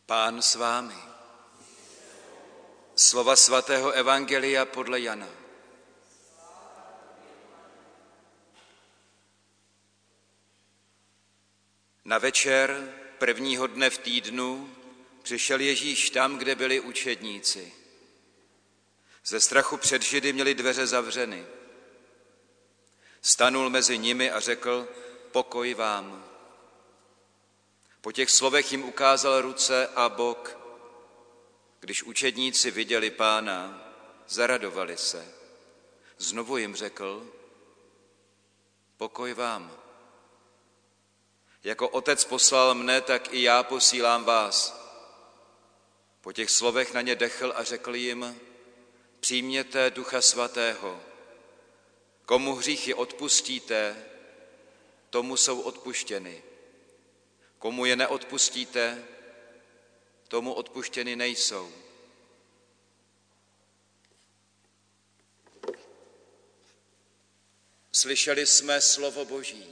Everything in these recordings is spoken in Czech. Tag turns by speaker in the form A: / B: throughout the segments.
A: Pán s vámi. Slova svatého evangelia podle Jana. Na večer prvního dne v týdnu přišel Ježíš tam, kde byli učedníci. Ze strachu před Židy měli dveře zavřeny. Stanul mezi nimi a řekl: pokoj vám. Po těch slovech jim ukázal ruce a bok. Když učedníci viděli Pána, zaradovali se. Znovu jim řekl: pokoj vám. Jako Otec poslal mne, tak i já posílám vás. Po těch slovech na ně dechl a řekl jim: přijměte Ducha Svatého. Komu hříchy odpustíte, tomu jsou odpuštěny. Komu je neodpustíte, tomu odpuštěny nejsou. Slyšeli jsme slovo Boží.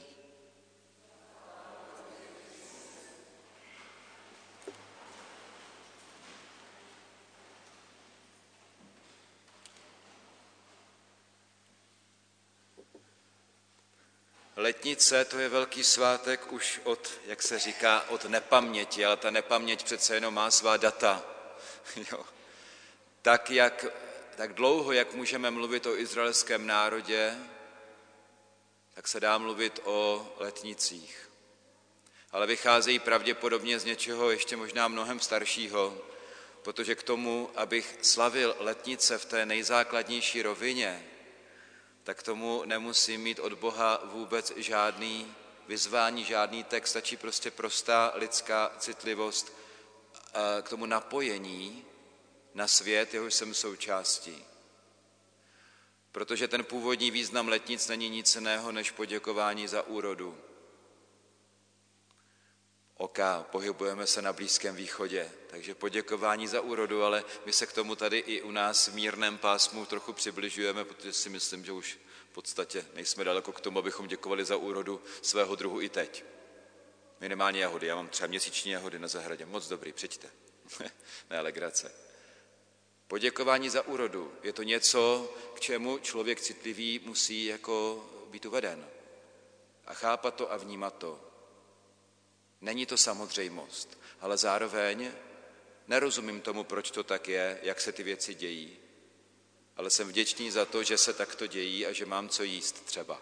A: Letnice, to je velký svátek už jak se říká, od nepaměti, ale ta nepaměť přece jenom má svá data. Jo. Tak dlouho, jak můžeme mluvit o izraelském národě, tak se dá mluvit o letnicích. Ale vycházejí pravděpodobně z něčeho ještě možná mnohem staršího, protože k tomu, abych slavil letnice v té nejzákladnější rovině, tak tomu nemusím mít od Boha vůbec žádný vyzvání, žádný text, stačí prostě prostá lidská citlivost k tomu napojení na svět, jehož jsem součástí. Protože ten původní význam letnic není nic jiného než poděkování za úrodu. Pohybujeme se na Blízkém východě, takže poděkování za úrodu, ale my se k tomu tady i u nás v mírném pásmu trochu přibližujeme, protože si myslím, že už v podstatě nejsme daleko k tomu, abychom děkovali za úrodu svého druhu i teď. Minimálně jahody, já mám třeba měsíční jahody na zahradě, moc dobrý, přijďte. Ne, legrace. Poděkování za úrodu je to něco, k čemu člověk citlivý musí jako být uveden. A chápat to a vnímat to. Není to samozřejmost, ale zároveň nerozumím tomu, proč to tak je, jak se ty věci dějí. Ale jsem vděčný za to, že se takto dějí a že mám co jíst třeba.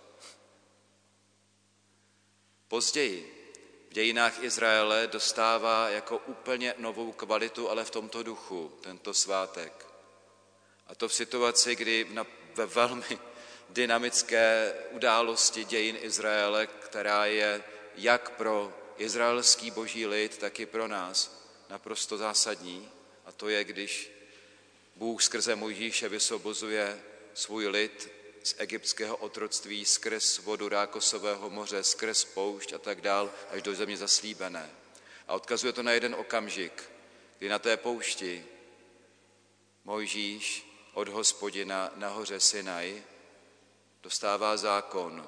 A: Později v dějinách Izraele dostává jako úplně novou kvalitu, ale v tomto duchu, tento svátek. A to v situaci, kdy ve velmi dynamické události dějin Izraele, která je jak pro izraelský boží lid, tak i pro nás naprosto zásadní. A to je, když Bůh skrze Mojžíše vysvobozuje svůj lid z egyptského otroctví skrz vodu Rákosového moře, skrz poušť a tak dál, až do země zaslíbené. A odkazuje to na jeden okamžik, kdy na té poušti Mojžíš od Hospodina na hoře Sinaj dostává zákon.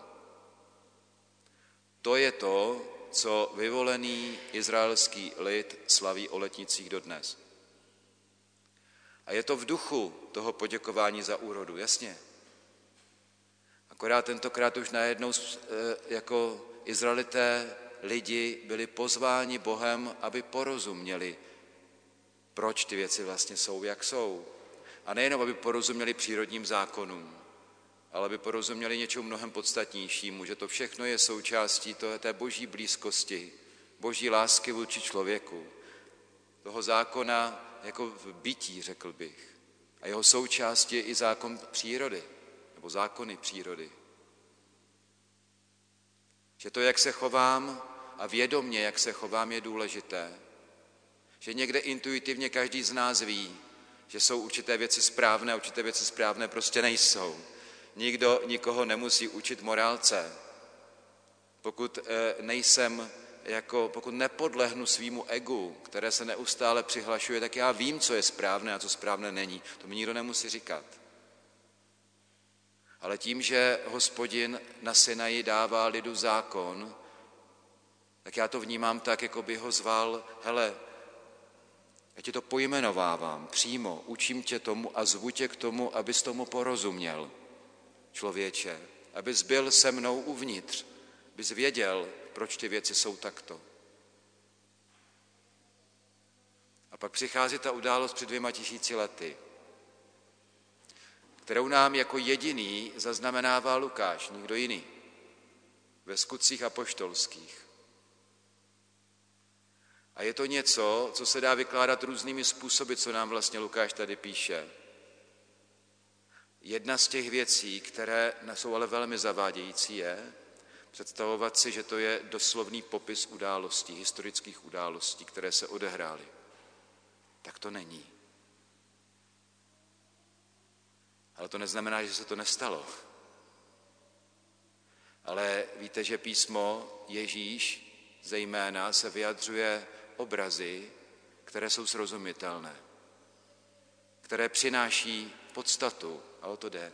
A: To je to, co vyvolený izraelský lid slaví o letnicích dodnes. A je to v duchu toho poděkování za úrodu, jasně. Akorát tentokrát už najednou jako Izraelité lidi byli pozváni Bohem, aby porozuměli, proč ty věci vlastně jsou, jak jsou. A nejenom, aby porozuměli přírodním zákonům, ale aby porozuměli něčemu mnohem podstatnějšímu, že to všechno je součástí té boží blízkosti, boží lásky vůči člověku, toho zákona jako v bytí, řekl bych. A jeho součástí je i zákon přírody, nebo zákony přírody. Že to, jak se chovám a vědomně, jak se chovám, je důležité. Že někde intuitivně každý z nás ví, že jsou určité věci správné a určité věci správné prostě nejsou. Nikdo nikoho nemusí učit morálce. Pokud nepodlehnu svýmu egu, které se neustále přihlašuje, tak já vím, co je správné a co správné není. To mi nikdo nemusí říkat. Ale tím, že Hospodin na Sinaji dává lidu zákon, tak já to vnímám tak, jako by ho zval: hele, Já ti to pojmenovávám přímo, učím tě tomu a zvu tě k tomu, abys tomu porozuměl, člověče, abys byl se mnou uvnitř, abys věděl, proč ty věci jsou takto. A pak přichází ta událost před 2000 lety, kterou nám jako jediný zaznamenává Lukáš, nikdo jiný, ve skutcích apoštolských. A je to něco, co se dá vykládat různými způsoby, co nám vlastně Lukáš tady píše. Jedna z těch věcí, které jsou ale velmi zavádějící, je představovat si, že to je doslovný popis událostí, historických událostí, které se odehrály. Tak to není. Ale to neznamená, že se to nestalo. Ale víte, že písmo Ježíš zejména se vyjadřuje obrazy, které jsou srozumitelné, které přináší podstatu, a o to jde.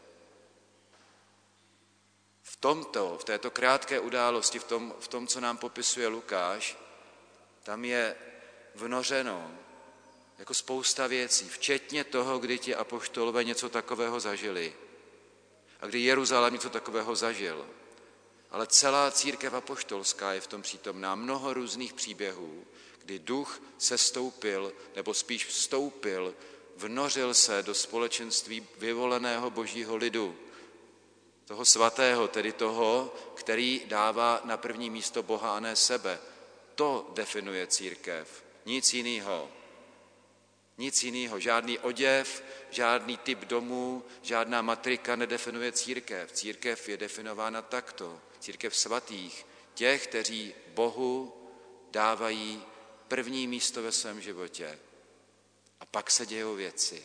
A: V této krátké události, v tom, co nám popisuje Lukáš, tam je vnořeno jako spousta věcí, včetně toho, kdy ti apoštolové něco takového zažili a kdy Jeruzalém něco takového zažil. Ale celá církev apoštolská je v tom přítomná, mnoho různých příběhů, kdy duch sestoupil, nebo spíš vstoupil, vnořil se do společenství vyvoleného božího lidu, toho svatého, tedy toho, který dává na první místo Boha a ne sebe. To definuje církev, nic jiného. Nic jiného, žádný oděv, žádný typ domu, žádná matrika nedefinuje církev. Církev je definována takto. Církev svatých, těch, kteří Bohu dávají první místo ve svém životě. A pak se dějou věci.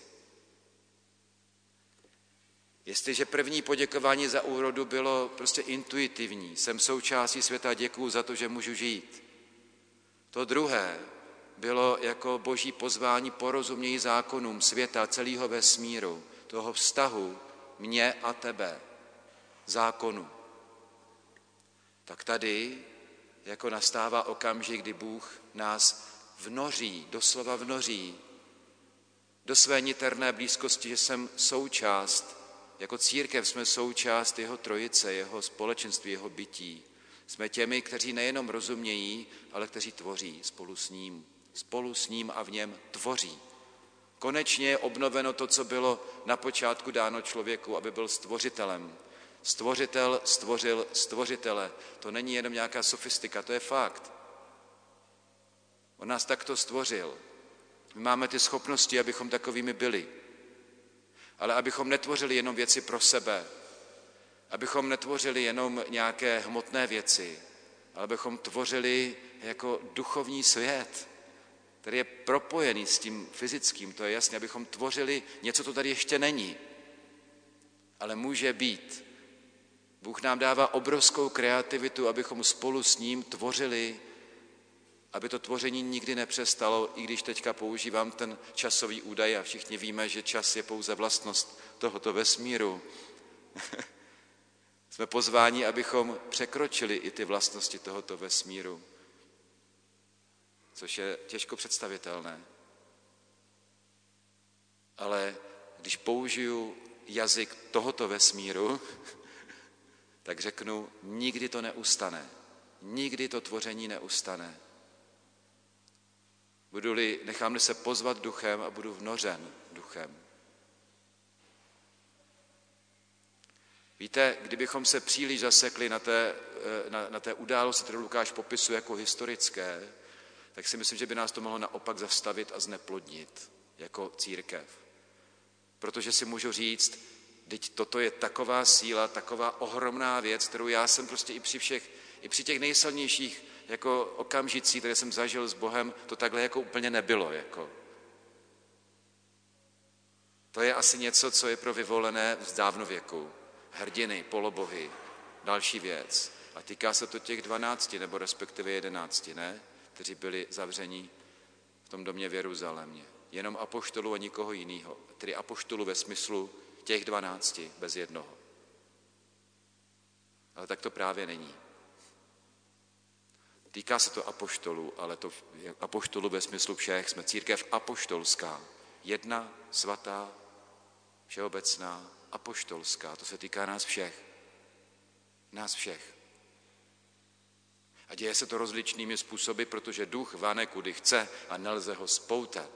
A: Jestliže první poděkování za úrodu bylo prostě intuitivní, jsem součástí světa, děkuju za to, že můžu žít. To druhé bylo jako boží pozvání porozumění zákonům světa, celého vesmíru, toho vztahu mě a tebe, zákonu. Tak tady jako nastává okamžik, kdy Bůh nás vnoří, doslova vnoří do své niterné blízkosti, že jsem součást, jako církev jsme součást jeho trojice, jeho společenství, jeho bytí. Jsme těmi, kteří nejenom rozumějí, ale kteří tvoří spolu s ním a v něm tvoří. Konečně je obnoveno to, co bylo na počátku dáno člověku, aby byl stvořitelem. Stvořitel stvořil stvořitele. To není jenom nějaká sofistika, to je fakt. On nás takto stvořil. My máme ty schopnosti, abychom takovými byli. Ale abychom netvořili jenom věci pro sebe, abychom netvořili jenom nějaké hmotné věci, ale abychom tvořili jako duchovní svět, který je propojený s tím fyzickým, to je jasné, abychom tvořili něco, co tady ještě není, ale může být. Bůh nám dává obrovskou kreativitu, abychom spolu s ním tvořili, aby to tvoření nikdy nepřestalo, i když teďka používám ten časový údaj a všichni víme, že čas je pouze vlastnost tohoto vesmíru. Jsme pozváni, abychom překročili i ty vlastnosti tohoto vesmíru, což je těžko představitelné. Ale když použiju jazyk tohoto vesmíru, tak řeknu, nikdy to neustane. Nikdy to tvoření neustane. Nechám-li se pozvat duchem a budu vnořen duchem. Víte, kdybychom se příliš zasekli na té události, kterou Lukáš popisuje jako historické, tak si myslím, že by nás to mohlo naopak zastavit a zneplodnit jako církev. Protože si můžu říct, teď toto je taková síla, taková ohromná věc, kterou já jsem prostě i při těch nejsilnějších jako okamžicích, které jsem zažil s Bohem, to takhle jako úplně nebylo. To je asi něco, co je pro vyvolené z dávnověku. Hrdiny, polobohy, další věc. A týká se to těch 12, nebo respektive 11, ne? Kteří byli zavření v tom domě v Jeruzalémě. Jenom apoštolů a nikoho jiného. Tedy apoštolů ve smyslu těch 12, bez jednoho. Ale tak to právě není. Týká se to apoštolů, ale to apoštolů ve smyslu všech. Jsme církev apoštolská. Jedna, svatá, všeobecná, apoštolská. To se týká nás všech. Nás všech. A děje se to rozličnými způsoby, protože duch vane kudy chce a nelze ho spoutat.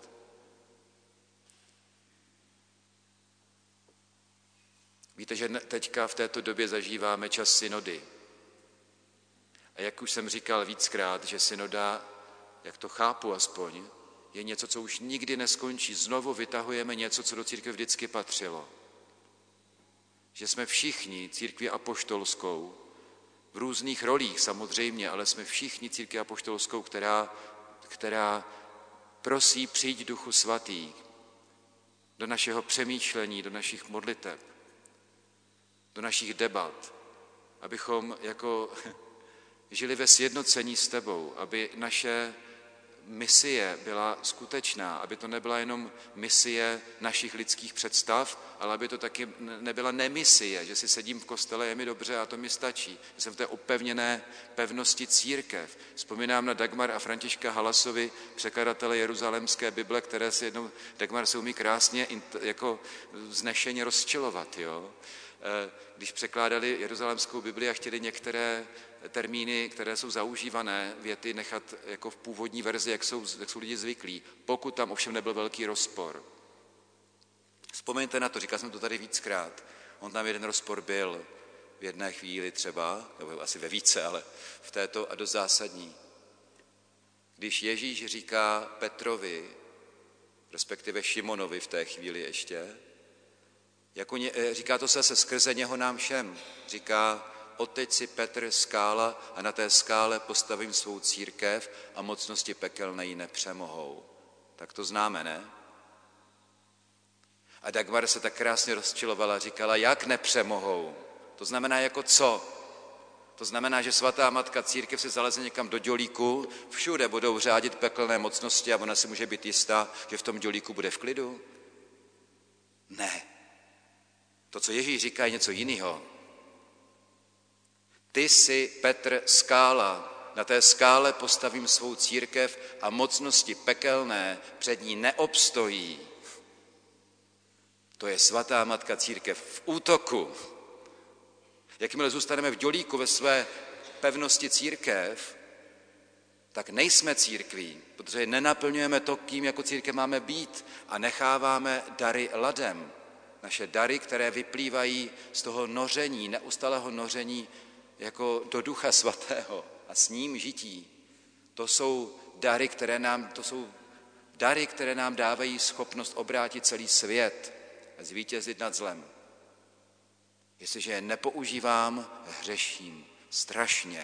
A: Víte, že teďka v této době zažíváme čas synody. A jak už jsem říkal víckrát, že synoda, jak to chápu aspoň, je něco, co už nikdy neskončí. Znovu vytahujeme něco, co do církve vždycky patřilo. Že jsme všichni církví apoštolskou, v různých rolích samozřejmě, ale jsme všichni církví apoštolskou, která prosí přijď Duchu Svatý do našeho přemýšlení, do našich modliteb, do našich debat, abychom jako žili ve sjednocení s tebou, aby naše misie byla skutečná, aby to nebyla jenom misie našich lidských představ, ale aby to taky nebyla nemisie, že si sedím v kostele, je mi dobře a to mi stačí. Že jsem v té opevněné pevnosti církev. Vzpomínám na Dagmar a Františka Halasovi, překladatele Jeruzalémské Bible, které si jednou, Dagmar se umí krásně jako vznešeně rozčilovat, jo? Když překládali Jeruzalémskou Bibli a chtěli některé termíny, které jsou zaužívané, věty nechat jako v původní verzi, jak jsou lidi zvyklí, pokud tam ovšem nebyl velký rozpor. Vzpomeňte na to, říkal jsem to tady víckrát, on tam jeden rozpor byl v jedné chvíli třeba, nebo asi ve více, ale v této a dost zásadní. Když Ježíš říká Petrovi, respektive Šimonovi v té chvíli ještě, říká to se skrze něho nám všem. Říká, odteď si Petr skála a na té skále postavím svou církev a mocnosti pekelné ji nepřemohou. Tak to známe, ne? A Dagmar se tak krásně rozčilovala, říkala, jak nepřemohou? To znamená jako co? To znamená, že svatá matka církev se zaleze někam do dělíku, všude budou řádit pekelné mocnosti a ona si může být jistá, že v tom dělíku bude v klidu? Ne. To, co Ježíš říká, je něco jiného. Ty jsi, Petr, skála, na té skále postavím svou církev a mocnosti pekelné před ní neobstojí. To je svatá matka církev v útoku. Jakmile zůstaneme v dělíku ve své pevnosti církev, tak nejsme církví, protože nenaplňujeme to, kým jako církev máme být a necháváme dary ladem. Naše dary, které vyplývají z toho noření, neustálého noření jako do Ducha Svatého a s ním žití. To jsou dary, které nám dávají schopnost obrátit celý svět a zvítězit nad zlem. Jestliže je nepoužívám, hřeším strašně,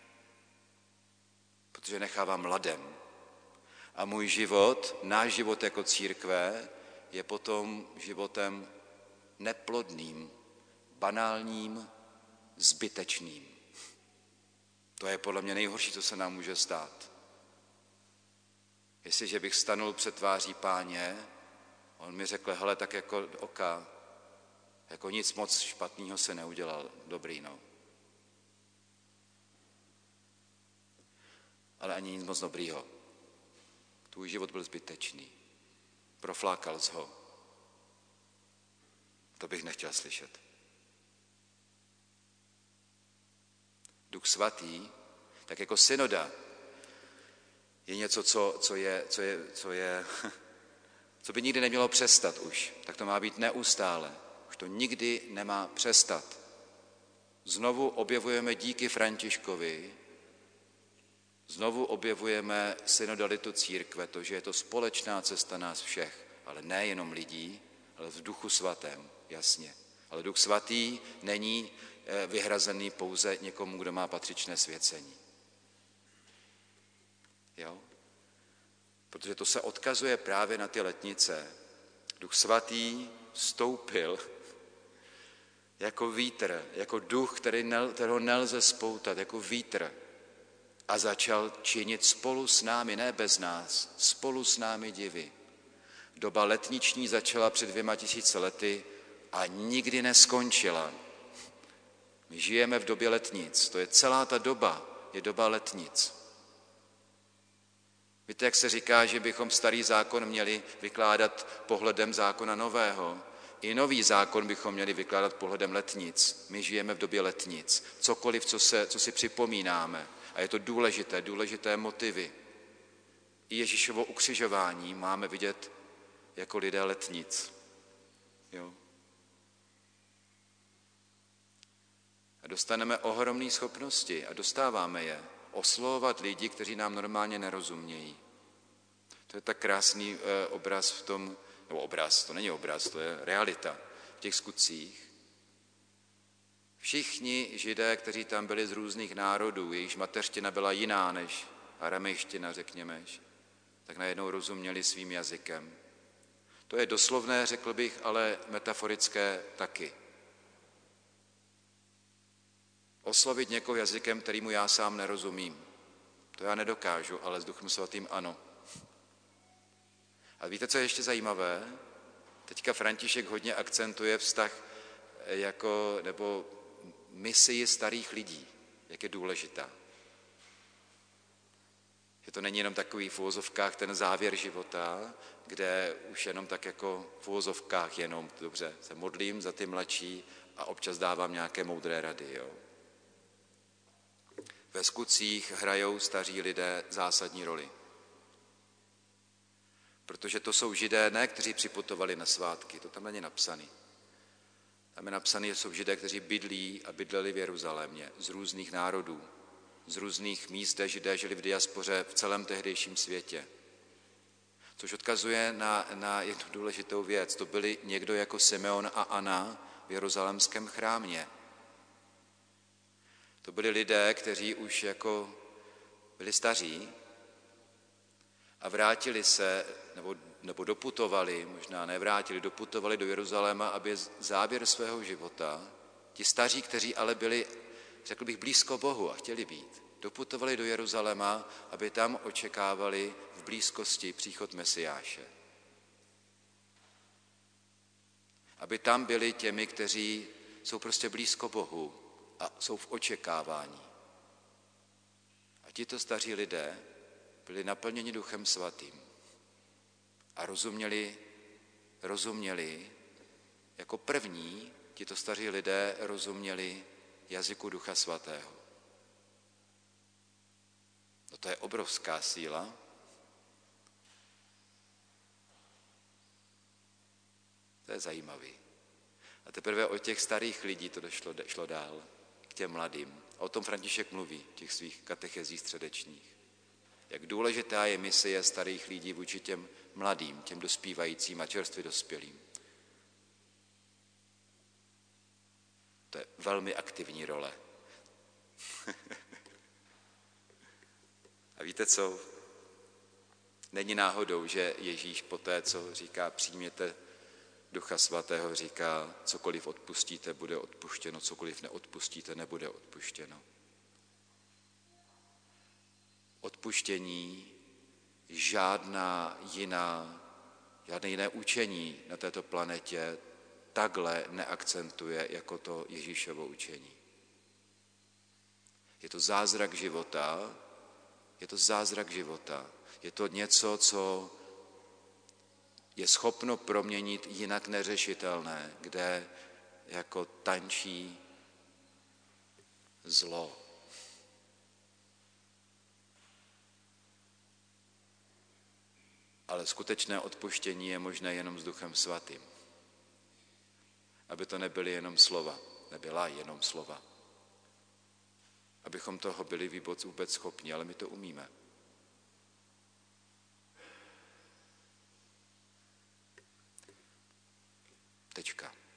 A: protože nechávám ladem. A můj život, náš život jako církve, je potom životem neplodným, banálním, zbytečným. To je podle mě nejhorší, co se nám může stát. Jestliže bych stanul před tváří Páně, on mi řekl, hele, tak jako oka, jako nic moc špatného se neudělal, dobrý, no. Ale ani nic moc dobrýho. Tvůj život byl zbytečný. Proflákal jsi ho. To bych nechtěl slyšet. Duch Svatý, tak jako synoda, je něco, co by nikdy nemělo přestat už. Tak to má být neustále. Už to nikdy nemá přestat. Znovu objevujeme díky Františkovi, znovu objevujeme synodalitu církve, to, že je to společná cesta nás všech, ale nejenom lidí, ale v Duchu Svatém, jasně. Ale Duch Svatý není vyhrazený pouze někomu, kdo má patřičné svěcení. Jo? Protože to se odkazuje právě na ty letnice. Duch Svatý vstoupil jako vítr, jako duch, kterého nelze spoutat, jako vítr a začal činit spolu s námi, ne bez nás, spolu s námi divy. Doba letniční začala před 2000 lety a nikdy neskončila. My žijeme v době letnic, to je celá ta doba, je doba letnic. Víte, jak se říká, že bychom starý zákon měli vykládat pohledem zákona nového? I nový zákon bychom měli vykládat pohledem letnic. My žijeme v době letnic. Cokoliv, co si připomínáme. A je to důležité motivy. I Ježíšovo ukřižování máme vidět jako lidé letnic. Jo? A dostaneme ohromné schopnosti a dostáváme je oslovovat lidi, kteří nám normálně nerozumějí. To je tak krásný obraz v tom, nebo obraz, to není obraz, to je realita v těch skutcích. Všichni Židé, kteří tam byli z různých národů, jejichž mateřština byla jiná než aramejština, řekněme, tak najednou rozuměli svým jazykem. To je doslovné, řekl bych, ale metaforické taky. Oslovit někoho jazykem, kterýmu já sám nerozumím. To já nedokážu, ale s Duchem Svatým ano. A víte, co je ještě zajímavé? Teďka František hodně akcentuje vztah nebo misii starých lidí, jak je důležitá. Že to není jenom takový v uvozovkách ten závěr života, kde už jenom tak jako v uvozovkách jenom, dobře, se modlím za ty mladší a občas dávám nějaké moudré rady. Jo. Ve skutcích hrajou staří lidé zásadní roli. Protože to jsou Židé, ne, kteří připutovali na svátky, to tam není napsaný. Tam je napsaný, že jsou Židé, kteří bydlí a bydleli v Jeruzalémě z různých národů, z různých míst, kde Židé žili v diaspoře v celém tehdejším světě. Což odkazuje na jednu důležitou věc. To byli někdo jako Simeon a Anna v jeruzalémském chrámě. To byli lidé, kteří už jako byli staří a vrátili se, nebo doputovali, možná nevrátili, doputovali do Jeruzaléma, aby závěr svého života, ti staří, kteří ale byli, řekl bych, blízko Bohu a chtěli být, doputovali do Jeruzaléma, aby tam očekávali v blízkosti příchod Mesiáše. Aby tam byli těmi, kteří jsou prostě blízko Bohu a jsou v očekávání. A tito staří lidé byli naplněni Duchem Svatým a rozuměli, jako první tito staří lidé rozuměli jazyku Ducha Svatého. No to je obrovská síla. To je zajímavý. A teprve od těch starých lidí to šlo dál, k těm mladým. A o tom František mluví v těch svých katechezích středečních. Jak důležitá je misie starých lidí vůči těm mladým, těm dospívajícím a čerstvě dospělým. To je velmi aktivní role. A víte co? Není náhodou, že Ježíš poté, co říká přijměte Ducha Svatého, říká, cokoliv odpustíte, bude odpuštěno, cokoliv neodpustíte, nebude odpuštěno. Odpuštění žádné jiné učení na této planetě takhle neakcentuje jako to Ježíšovo učení. Je to zázrak života, je to něco, co je schopno proměnit jinak neřešitelné, kde jako tančí zlo. Ale skutečné odpuštění je možné jenom s Duchem Svatým. Aby to nebyla jenom slova. Abychom toho byli vůbec schopni, ale my to umíme. Tečka.